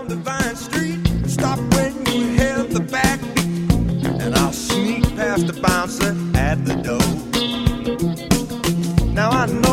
the Vine Street. Stop when you hear the backbeat, and I'll sneak past the bouncer at the door. Now I know